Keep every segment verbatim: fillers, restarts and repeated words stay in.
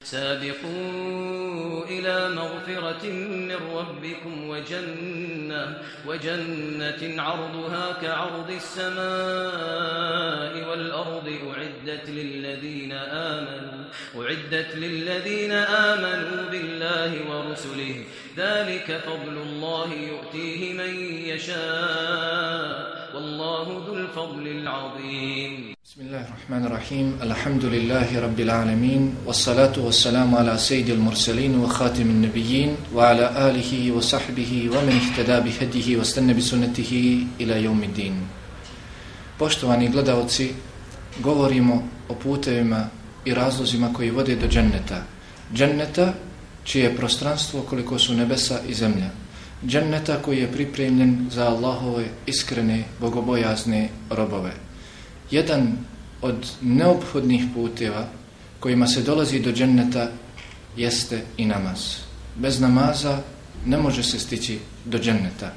سابقوا إلى مغفرة من ربكم وجنة وجنة عرضها كعرض السماء والأرض أعدت للذين آمنوا أعدت للذين آمنوا بالله ورسله ذلك فضل الله يؤتيه من يشاء والله ذو الفضل العظيم. بسم الله الرحمن الرحيم. الحمد لله رب العالمين والصلاة والسلام على سيد المرسلين وخاتم النبيين وعلى آله وصحبه ومن اهتدى بهديه واستنى بسنته إلى يوم الدين. Poštovani gledaoci, govorimo o putevima i razlozima koji vode do dženneta. Dženneta čije prostranstvo koliko su nebesa i zemlja. Dženneta koji je pripremljen za Allahove iskrene, bogobojazne robove. Jedan od neophodnih puteva kojima se dolazi do dženneta jeste i namaz. Bez namaza ne može se stići do dženneta.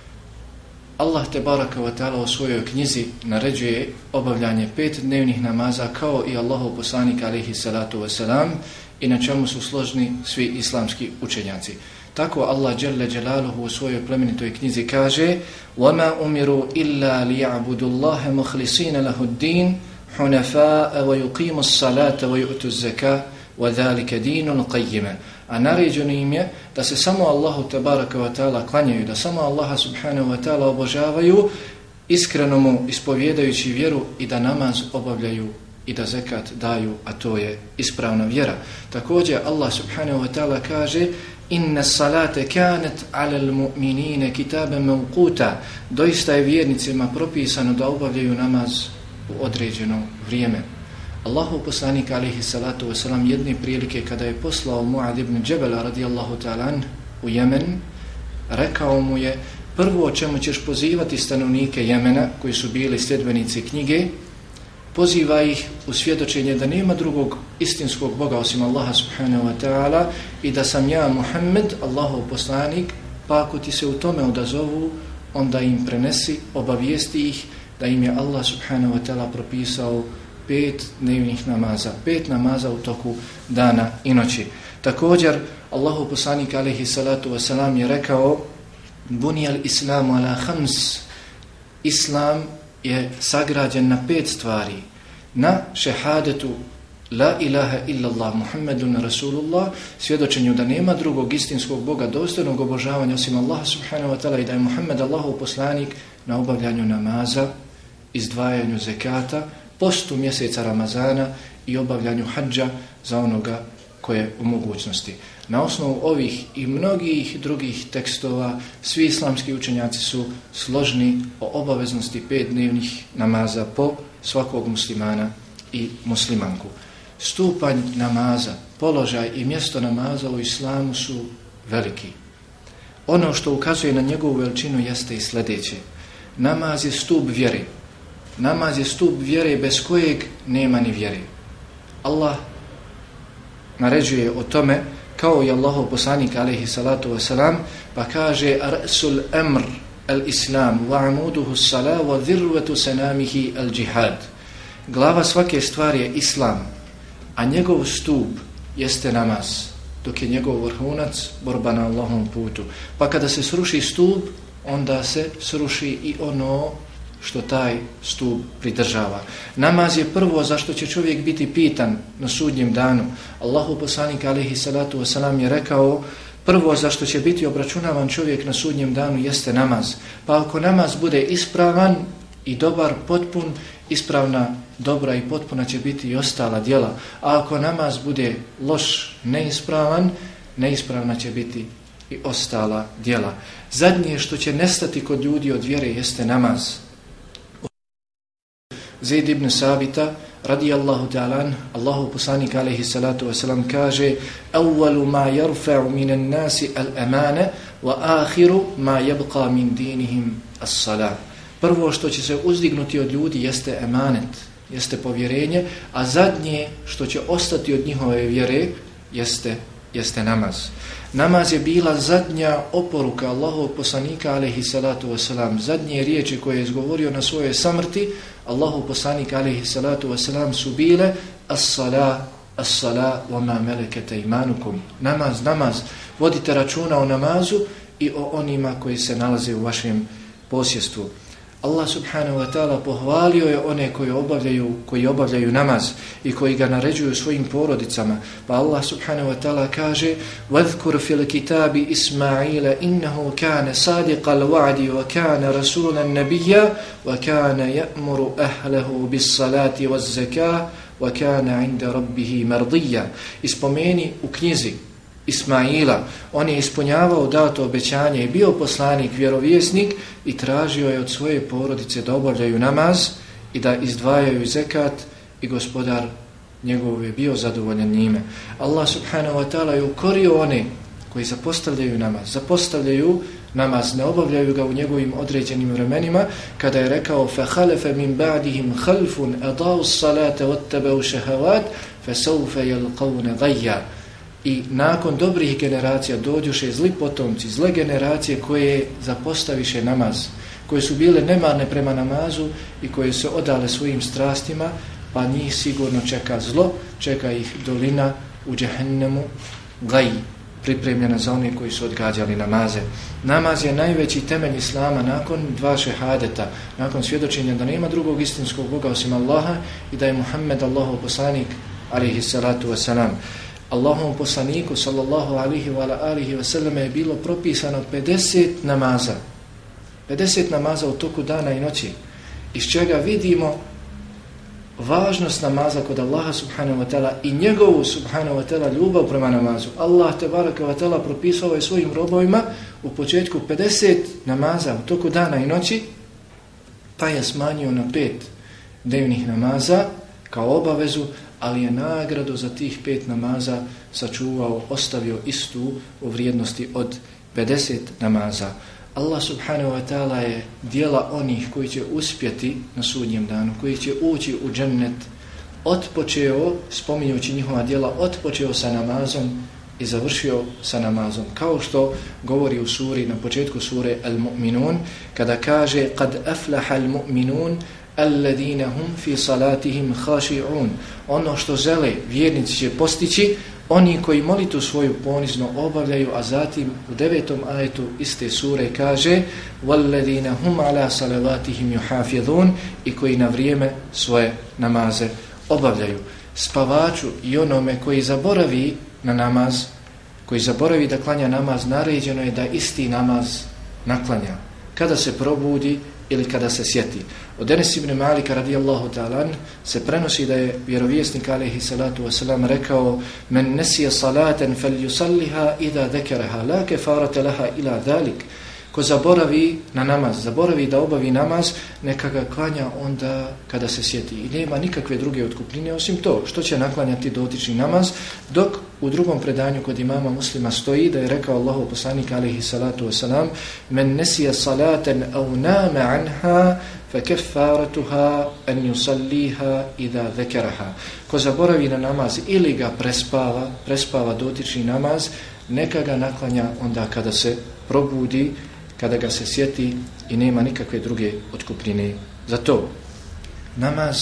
Allah te baraka wa ta'ala u svojoj knjizi naređuje obavljanje pet dnevnih namaza kao i Allahov poslanik alejhi salatu vesselam i na čemu su složni svi islamski učenjaci. Tako Allah dželle dželaluhu u svojoj plemenitoj knjizi kaže: وَمَا أُمِرُوا إِلَّا لِيَعْبُدُوا اللَّهَ مُخْلِصِينَ لَهُ الدِّينَ حُنَفَاءَ وَيُقِيمُوا الصَّلَاةَ وَيُؤْتُوا الزَّكَاةَ وَذَلِكَ دِينُ الْقَيِّمَ. A naređeno im je da se samo Allahu tebaraka wa ta'ala klanjaju, da samo Allaha subhanahu wa ta'ala obožavaju, iskreno mu ispovjedajući vjeru i da namaz obavljaju i da zekat daju, a to je ispravna vjera. Također Allah subhanahu wa ta'ala kaže: Inna salate kanet alal mu'minine kitaben mawquta. Doista je vjernicima propisano da obavljaju namaz u određeno vrijeme. Allahov poslanik alejhi salatu vesselam jedne prilike kada je poslao Muad ibn Džebela radijallahu ta'ala u Jemen, rekao mu je: prvo o čemu ćeš pozivati stanovnike Jemena koji su bili sljedbenici knjige, poziva ih u svjedočenje da nema drugog istinskog Boga osim Allaha subhanahu wa ta'ala i da sam ja Muhammed, Allahov poslanik, pa ako ti se u tome odazovu, onda im prenesi, obavijesti ih da im je Allah subhanahu wa ta'ala propisao pet dnevnih namaza, pet namaza u toku dana i noći. Također, Allahov poslanik alejhi salatu vesselam je rekao: Bunijal islamu ala khams. Islam je sagrađen na pet stvari. Na šehadetu la ilaha illallah Muhammedun Rasulullah, svjedočenju da nema drugog istinskog Boga dostojnog obožavanja osim Allaha subhanahu wa ta'ala i da je Muhammed Allahov poslanik, na obavljanju namaza, izdvajanju zekata, postu mjeseca Ramazana i obavljanju hadža za onoga koje u mogućnosti. Na osnovu ovih i mnogih drugih tekstova svi islamski učenjaci su složni o obaveznosti pet dnevnih namaza po svakog muslimana i muslimanku. Stupanj namaza, položaj i mjesto namaza u islamu su veliki. Ono što ukazuje na njegovu veličinu jeste i sljedeće. Namaz je stup vjere. Namaz je stup vjere bez kojeg nema ni vjere. Allah naređuje o tome kao i Allahov poslanik alejhi salatu vesselam, pa kaže: Arsul amr al-islam wa amuduhu as-salat wa dhirwatu sanamihi al-jihad. Glava svake stvari je islam, a njegov stup jeste namaz, dok je njegov vrhunac borba na Allahovom putu. Pa kada se sruši stup, onda se sruši i ono što taj stup pridržava. Namaz je prvo zašto će čovjek biti pitan na sudnjem danu. Allahov poslanik alejhi salatu vesselam je rekao: prvo zašto će biti obračunavan čovjek na sudnjem danu jeste namaz. Pa ako namaz bude ispravan i dobar, potpun, ispravna, dobra i potpuna će biti i ostala djela. A ako namaz bude loš, neispravan, neispravna će biti i ostala djela. Zadnje što će nestati kod ljudi od vjere jeste namaz. Zaid ibn Sabita radijallahu ta'ala, Allahu poslanik alejhi salatu vesselam kaže: Awwalu ma yarfa'u minan nasi al-amana wa akhiru ma yabqa min dinihim as-salat. Prvo što će se uzdignuti od ljudi jeste emanet, jeste povjerenje, a zadnje što će ostati od njihove vjere jeste jeste namaz. Namaz je bila zadnja oporuka Allahovog poslanika alejhi salatu vesselam, zadnje riječi koje je izgovorio na svojoj samrti. Allahov poslanik alejhi salatu vesselam su bile as-salat, as-sala wa ma malakat aymanukum. Namaz, namaz. Vodite računa o namazu i o onima koji se nalaze u vašem posjedstvu. Allah subhanahu wa ta'ala pohvalio je one koji obavljaju, koji obavljaju namaz i koji ga naređuju svojim porodicama. Pa Allah subhanahu wa ta'ala kaže: وَذْكُرْ فِي الْكِتَابِ إِسْمَعِيلَ إِنَّهُ كَانَ صَادِقَ الْوَعْدِ وَكَانَ رَسُولًا نَبِيًّا وَكَانَ يَأْمُرُ أَهْلَهُ بِالصَّلَاةِ وَالزَّكَاةِ وَكَانَ عِنْدَ رَبِّهِ مَرْضِيًّا. Ispomeni u knjizi Ismaila, on je ispunjavao dato obećanje i bio poslanik, vjerovjesnik i tražio je od svoje porodice da obavljaju namaz i da izdvajaju zekat i gospodar njegov je bio zadovoljan njime. Allah subhanahu wa ta'ala je ukorio one koji zapostavljaju namaz, zapostavljaju namaz, ne obavljaju ga u njegovim određenim vremenima, kada je rekao فَخَلَفَ مِنْ بَعْدِهِمْ خَلْفٌ أَضَاعُوا الصَّلَاةَ وَاتَّبَعُوا الشَّهَوَاتِ فَسَوْفَ يَلْقَوْنَ غَيًّا. I nakon dobrih generacija dođuše zli potomci, zle generacije koje zapostaviše namaz, koje su bile nemarne prema namazu i koje se odale svojim strastima, pa njih sigurno čeka zlo, čeka ih dolina u džehennemu, gaj, pripremljena za one koji su odgađali namaze. Namaz je najveći temelj Islama nakon dva šehadeta, nakon svjedočenja da nema drugog istinskog Boga osim Allaha i da je Muhammed Allahov poslanik, alejhi salatu vesselam. Allahovom poslaniku sallallahu alihi wa alihi wa sallam je bilo propisano pedeset namaza. pedeset namaza u toku dana i noći. Iz čega vidimo važnost namaza kod Allaha subhanahu wa ta'ala i njegovu subhanahu wa ta'ala ljubav prema namazu. Allah tebaraka wa ta'ala propisao je svojim robovima u početku pedeset namaza u toku dana i noći, pa je smanjio na pet dnevnih namaza kao obavezu, ali je nagradu za tih pet namaza sačuvao, ostavio istu u vrijednosti od pedeset namaza. Allah subhanahu wa ta'ala je djela onih koji će uspjeti na sudnjem danu, koji će ući u džennet, otpočeo, spominjući njihova djela, otpočeo sa namazom i završio sa namazom. Kao što govori u suri, na početku sure Al-Mu'minun, kada kaže قَدْ أَفْلَحَ الْمُؤْمِنُونَ الَّذِينَ هُمْ فِي صَلَاتِهِمْ خَاشِعُونَ. Ono što žele vjernici će postići, oni koji molitvu svoju ponizno obavljaju, a zatim u devetom ajetu iste sure kaže وَالَّذِينَ هُمْ عَلَى صَلَوَاتِهِمْ يُحَافِظُونَ, i koji na vrijeme svoje namaze obavljaju. Spavaču i onome koji zaboravi na namaz, koji zaboravi da klanja namaz, naređeno je da isti namaz naklanja kada se probudi ili kada se sjeti. Od Enes ibn Malika radijallahu ta'ala se prenosi da je vjerovjesnik alejhi salatu vesselam rekao: men nesiya salatan falyusalliha idha dhakaraha la kafarata laha ila dhalik. Ko zaboravi na namaz, zaboravi da obavi namaz, neka ga klanja onda kada se sjeti. I nema nikakve druge otkupnine osim to što će naklanjati dotični namaz, dok u drugom predanju kod imama Muslima stoji da je rekao Allahov poslanik alejhi salatu vesselam: men nesiya salatan aw nama anha فَكَفَّارَتُهَا أَنْ يُصَلِّيهَا إِذَا ذَكَرَهَا. Ko zaboravi na namaz ili ga prespava, prespava dotični namaz, neka ga naklanja onda kada se probudi, kada ga se sjeti i nema nikakve druge otkupnine za to. Namaz,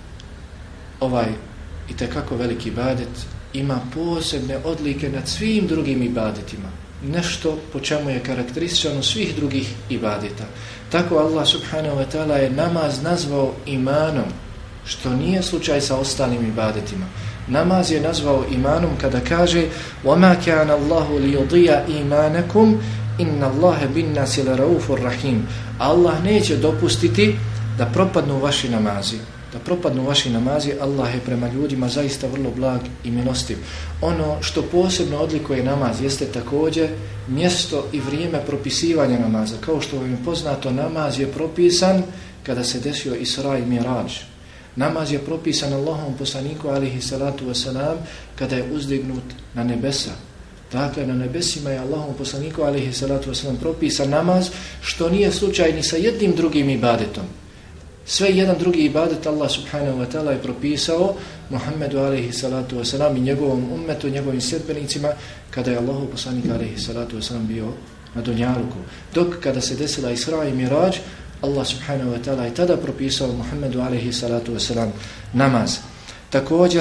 ovaj itekako veliki ibadet, ima posebne odlike nad svim drugim ibadetima. Nešto po čemu je karakteristično svih drugih ibadeta. Tako Allah subhanahu wa ta'ala je namaz nazvao imanom, što nije slučaj sa ostalim ibadetima. Namaz je nazvao imanom kada kaže وَمَا كَانَ اللَّهُ لِيُضِيَ إِيمَانَكُمْ إِنَّ اللَّهَ بِالنَّاسِ لَرَؤُوفٌ رَحِيمٌ. Allah neće dopustiti da propadnu vaši namazi. Da propadnu vaši namazi, Allah je prema ljudima zaista vrlo blag i milostiv. Ono što posebno odlikuje namaz jeste također mjesto i vrijeme propisivanja namaza. Kao što vam je poznato, namaz je propisan kada se desio Isra i Mirađ. Namaz je propisan Allahovom poslaniku alejhi salatu vesselam kada je uzdignut na nebesa. Dakle, na nebesima je Allahovom poslaniku alejhi salatu vesselam propisan namaz, što nije slučaj ni sa jednim drugim ibadetom. Sve jedan drugi ibadet Allah subhanahu wa ta'ala je propisao Muhammedu alejhi salatu wasalam i njegovom ummetu, njegovim sljedbenicima, kada je Allahov poslanik alejhi salatu wasalam bio na dunjaluku. Dok kada se desila Isra i Mirađ, Allah subhanahu wa ta'ala je tada propisao Muhammedu alejhi salatu wasalam namaz. Također,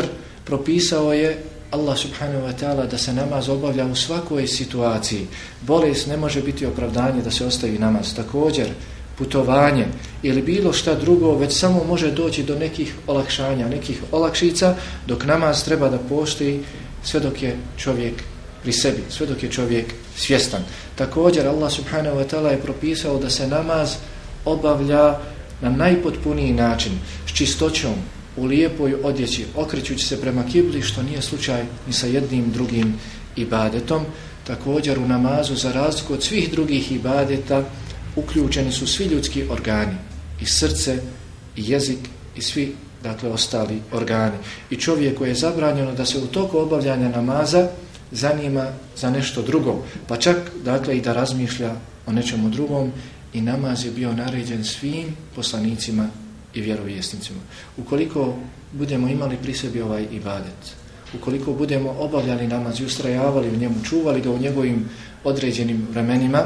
Propisao je Allah subhanahu wa ta'ala da se namaz obavlja u svakoj situaciji. Bolest ne može biti opravdanje da se ostavi namaz. Također, putovanje ili bilo šta drugo već samo može doći do nekih olakšanja, nekih olakšica, dok namaz treba da postoji sve dok je čovjek pri sebi, sve dok je čovjek svjestan. Također Allah subhanahu wa ta'ala je propisao da se namaz obavlja na najpotpuniji način, s čistoćom, u lijepoj odjeći, okrećući se prema kibli, što nije slučaj ni sa jednim drugim ibadetom. Također u namazu, za razliku od svih drugih ibadeta, uključeni su svi ljudski organi, i srce, i jezik, i svi, dakle, ostali organi. I čovjeku je zabranjeno da se u toku obavljanja namaza zanima za nešto drugo, pa čak, dakle, i da razmišlja o nečemu drugom. I namaz je bio naređen svim poslanicima i vjerovjesnicima. Ukoliko budemo imali pri sebi ovaj ibadet, ukoliko budemo obavljali namaz i ustrajavali u njemu, čuvali ga u njegovim određenim vremenima,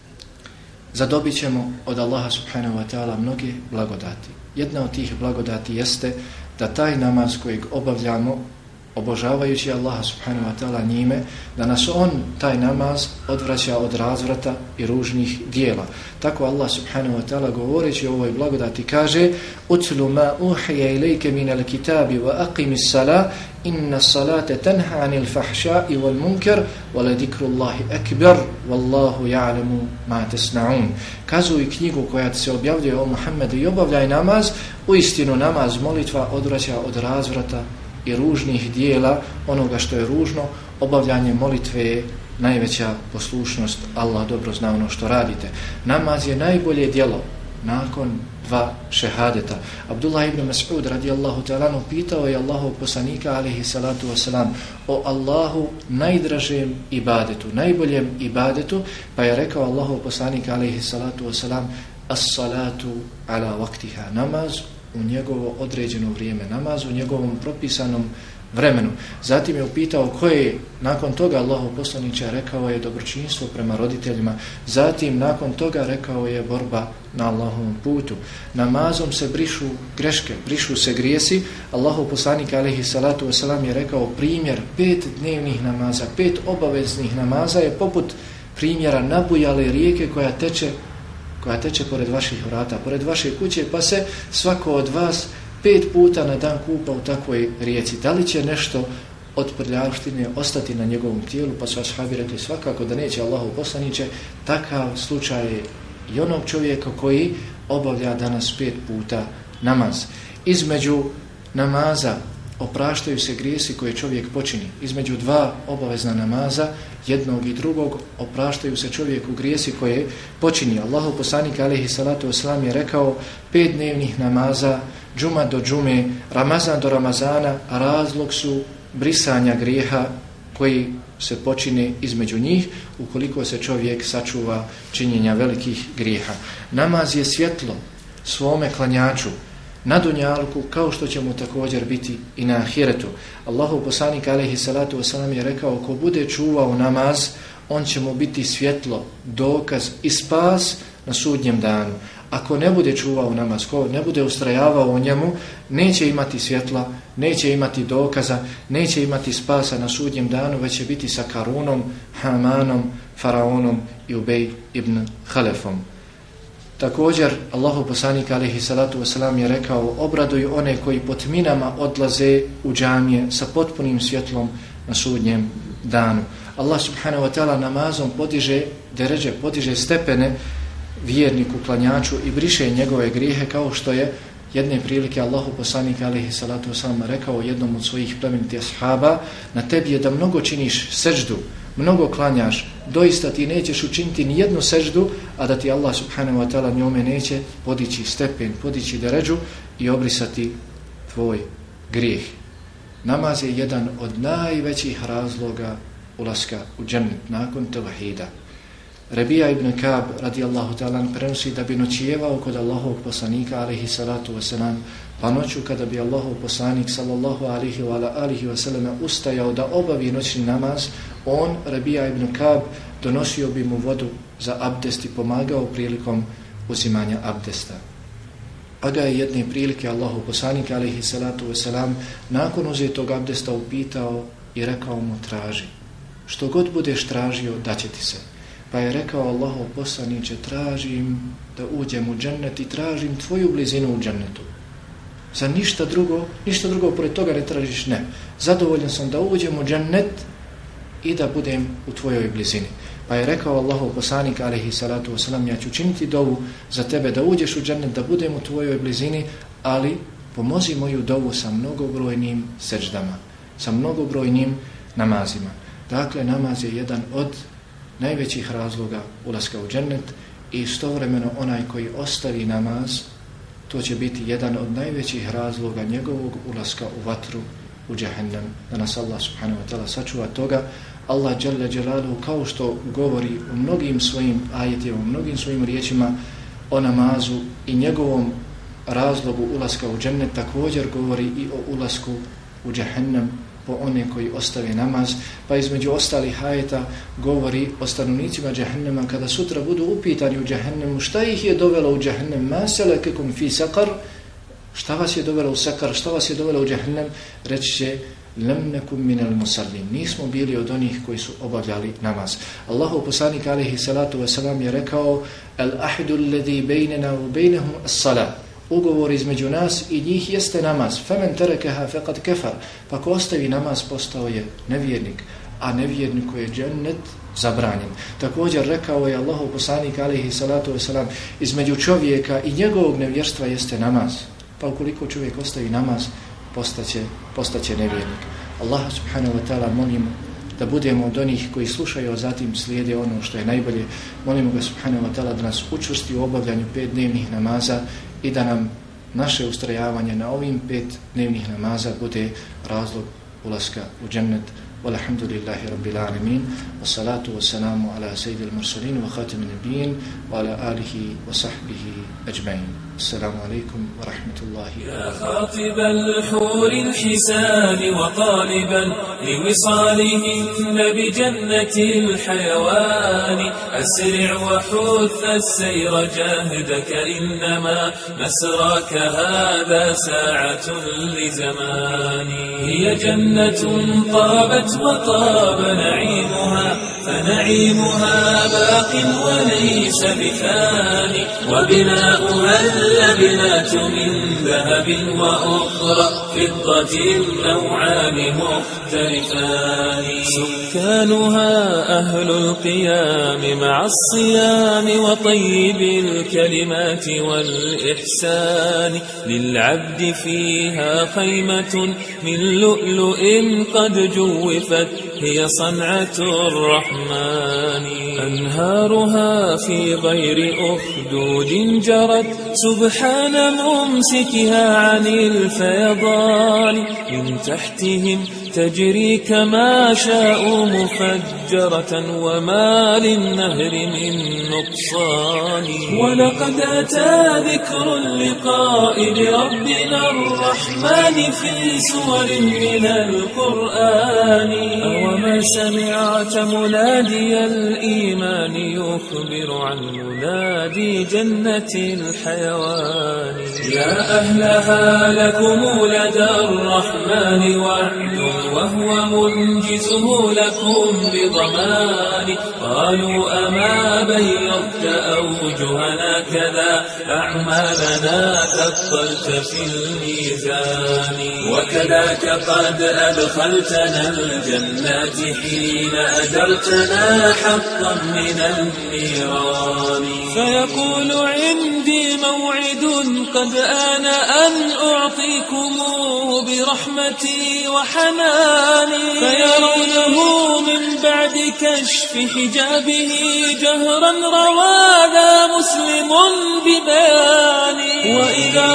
zadobit ćemo od Allaha subhanahu wa ta'ala mnoge blagodati. Jedna od tih blagodati jeste da taj namaz kojeg obavljamo obožavajući Allaha subhanahu wa ta'ala njime, da nas on, taj namaz, odvraća od razvrata i ružnih dijela. Tako Allah subhanahu wa ta'ala govoreći o ovoj blagodati kaže: Utlu ma uhija ilajke minal kitabi wa aqimi s-salah inna s-salate tanha anil fahša'i wal munkar wa la dikrullahi akbar wallahu ja'lamu ma tasna'un. Kazuj knjigu koja se objavljuje o Muhammedu i obavljaj namaz, uistinu namaz, molitva, odvraća od razvrata i ružnih dijela, onoga što je ružno. Obavljanje molitve je najveća poslušnost. Allah dobro zna ono što radite. Namaz je najbolje djelo nakon dva šehadeta. Abdullah ibn Mas'ud radijallahu ta'ala pitao je Allahov poslanika alejhi salatu wasalam o Allahu najdražem ibadetu, najboljem ibadetu, pa je rekao Allahov poslanik alejhi salatu wasalam: as-salatu ala waqtiha, namaz u njegovo određeno vrijeme, namaz u njegovom propisanom vremenu. Zatim je upitao koje je nakon toga Allahov poslaniče, rekao je dobročinstvo prema roditeljima. Zatim nakon toga rekao je borba na Allahovom putu. Namazom se brišu greške, brišu se grijesi. Allahov poslanik alejhi salatu vesselam je rekao: primjer pet dnevnih namaza, pet obaveznih namaza je poput primjera nabujale rijeke koja teče koja teče pored vaših vrata, pored vaše kuće, pa se svako od vas pet puta na dan kupa u takvoj rijeci. Da li će nešto od prljavštine ostati na njegovom tijelu? Pa su ashabi rekli: svakako da neće, Allahov poslaniče. Takav slučaj je i onog čovjeka koji obavlja danas pet puta namaz. Između namaza opraštaju se grijesi koje čovjek počini. Između dva obavezna namaza, jednog i drugog, opraštaju se čovjeku grijesi koje počini. Allahov poslanik alejhi salatu vesselam je rekao: pet dnevnih namaza, džuma do džume, Ramazan do Ramazana, razlog su brisanja grijeha koji se počine između njih, ukoliko se čovjek sačuva činjenja velikih grijeha. Namaz je svjetlo svome klanjaču na dunjalku, kao što će mu također biti i na ahiretu. Allahov poslanik alejhi salatu vesselam je rekao: ko bude čuvao namaz, on će mu biti svjetlo, dokaz i spas na sudnjem danu. Ako ne bude čuvao namaz, ko ne bude ustrajavao u njemu, neće imati svjetla, neće imati dokaza, neće imati spasa na sudnjem danu, već će biti sa Karunom, Hamanom, Faraonom i Ubej ibn Halefom. Također, Allahov poslanik alejhi salatu vesselam je rekao: obraduj one koji po tminama odlaze u džamije sa potpunim svjetlom na sudnjem danu. Allah subhanahu wa ta'ala namazom podiže deređe, podiže stepene vjerniku, klanjaču i briše njegove grijehe, kao što je jedne prilike Allahov poslanik alejhi salatu vesselam rekao jednom od svojih plemenitih ashaba: na tebi je da mnogo činiš seždu, mnogo klanjaš, doista ti nećeš učiniti ni jednu seždu, a da ti Allah subhanahu wa ta'ala njome neće podići stepen, podići deređu i obrisati tvoj grijeh. Namaz je jedan od najvećih razloga ulaska u džennet nakon tevhida. Rebija ibn Kab radijallahu ta'ala prenosi da bi noćijevao kod Allahovog poslanika alejhi salatu wasalam, pa noću kada bi Allahov poslanik sallallahu alejhi wa alihi wasallam ustajao da obavi noćni namaz, on, Rebija ibn Kab, donosio bi mu vodu za abdest i pomagao prilikom uzimanja abdesta. Pa ga je jedne prilike Allahu poslanik alejhi salatu vesselam nakon uzetog abdesta upitao i rekao mu traži. Što god budeš tražio, daće ti se. Pa je rekao Allahov poslaniče, tražim da uđem u džennet i tražim tvoju blizinu u džennetu. Za ništa drugo, ništa drugo pored toga ne tražiš, ne. Zadovoljan sam da uđem u džennet i da budem u tvojoj blizini. Pa je rekao Allahov poslanik alejhi salatu vesselam, ja ću činiti dovu za tebe da uđeš u džennet, da budem u tvojoj blizini, ali pomozi moju dovu sa mnogobrojnim seđdama, sa mnogobrojnim namazima. Dakle, namaz je jedan od najvećih razloga ulaska u džennet i istovremeno onaj koji ostavi namaz, to će biti jedan od najvećih razloga njegovog ulaska u vatru, u džehennem. Da nas Allah subhanahu wa ta'ala sačuva toga. Allah dželle dželaluhu, kao što govori u mnogim svojim ajetima, u mnogim svojim riječima o namazu i njegovom razlogu ulaska u džennet, također govori i o ulasku u džehennem po one koji ostave namaz. Pa između ostalih ajeta govori o stanovnicima džehennema kada sutra budu upitani u džehennemu šta ih je dovelo u džehennem, ma selekekum fi sakar, šta vas je dovelo u sakar, šta vas je dovelo u džehennem, reći će lem nekum minel musallin, nismo bili od onih koji su obavljali namaz. Allahov poslanik alejhi salatu vesselam je rekao el ahdu alladhi bainana wa bainahum as-salat, ugovor između nas i njih jeste namaz. Femen terekaha faqad kafar, pa ko ostavi namaz postao je nevjernik, a nevjerniku je džennet zabranjen. Također rekao je Allahov poslanik alejhi salatu vesselam, između čovjeka i njegovog nevjerstva jeste namaz. Pa ukoliko čovjek ostavi namaz, postaće, postaće nevjernik. Allah subhanahu wa ta'ala molimo da budemo od onih koji slušaju, a zatim slijede ono što je najbolje. Molimo ga subhanahu wa ta'ala da nas učvrsti u obavljanju pet dnevnih namaza i da nam naše ustrajavanje na ovim pet dnevnih namaza bude razlog ulaska u džennet. Walhamdulillahi rabbil alamin, wassalatu wassalamu ala sayyidil mursalin wa khatimin nabiyyin wa ala alihi wa sahbihi ajma'in. Assalamu alaikum wa rahmatullahi wa barakatuh. يا خاطب الحور الحسان وطالبا لوصالهن بجنة الحيوان أسرع وحث السير جاهدك إنما مسراك هذا ساعة لزمان هي جنة طابت وطاب نعيمها فنعيمها باق وليس بثاني وبناؤها اللبنات من ذهب وأخرى فضة النوعان مختلفان سكانها أهل القيام مع الصيام وطيب الكلمات والإحسان للعبد فيها خيمة من لؤلؤ قد جوفت هي صنعة الرحمن أنهارها في غير أخدود جرت سبحان ممسكها عن الفيضان من تحتهم تجري كما شاء مفجرة وما للنهر من نقصان ولقد أتى ذكر اللقاء بربنا الرحمن في سور من القرآن أوما سمعت منادي الإيمان يخبر عن منادي جنة الحيوان يا أهلها لكم لدى الرحمن وعد وهو منجزه لكم بضمان قالوا أما بيضت أوجهنا كذا أعمالنا ثقلت في الميزان وكذاك قد أدخلتنا الجنات حين أجرتنا حقا من النيران فيقول عندي موعد قد آن أن أعطيكموه برحمتي وحناني فيرونه من بعد كشف حجابه جهرا رواذا مسلم ببياني وإذا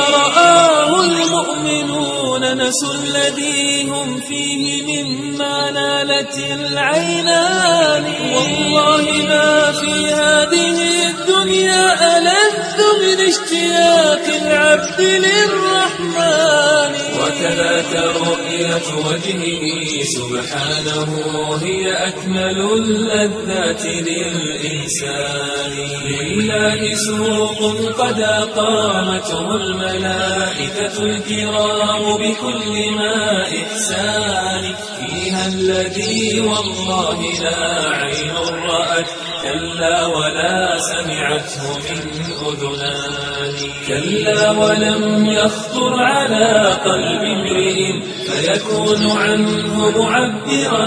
رآه المؤمنون نسوا الذي هم فيه مما نال قرت العينان. والله ما في هذه الدنيا ألذ من اشتياق العبد للرحمن. وكذاك رؤية وجهه سبحانه هي أكمل اللذات للإنسان. لله سوق قد أقامته الملائكة الكرام بكل ما إحسان. فيها الذي والله لا عين رأت كلا ولا سمعته من أذنان. كلا ولم يخطر على قلب امرئ فيكون عنه معبرا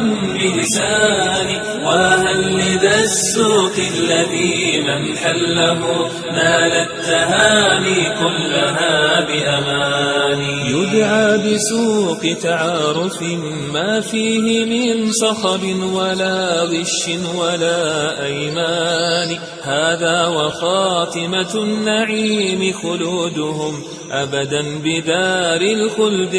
بلسان. وهل لذا السوق الذي من حله نال التهاني كلها بأمان. يدعى بسوق تعارف ما فيه من صخب ولا غش ولا أيمان. هذا وخاتمة النعيم خلودهم أبدا بدار الخلد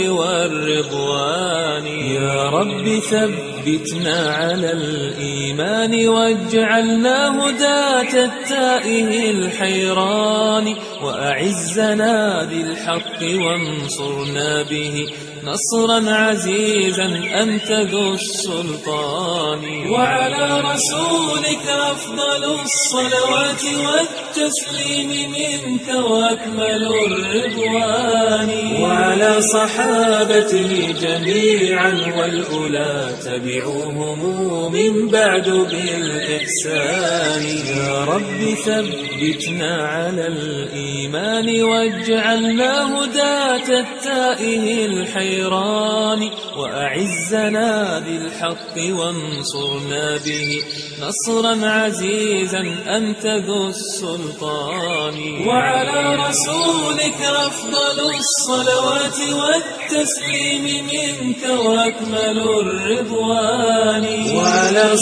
والرضوان. يا رب ثبتنا على الإيمان واجعلنا هداة التائه الحيران. وأعزنا بالحق وانصرنا به نصرا عزيزا أنت ذو السلطان. وعلى رسولك أفضل الصلوات والتسليم منك وأكمل الرضوان. وعلى صحابته جميعا والأولى تبعوهم من بعد بالإحسان. يا رب ثبتنا على الإيمان واجعلنا هداة التائه الحيران. وأعزنا بالحق وانصرنا به نصرا عزيزا أنت ذو السلطان. وعلى رسولك أفضل الصلوات والتسليم منك وأكمل الرضوان. وعلى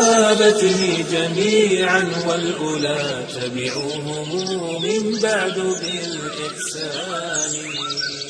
صحابته جميعا والأولى تبعوهم من بعد بالإحسان.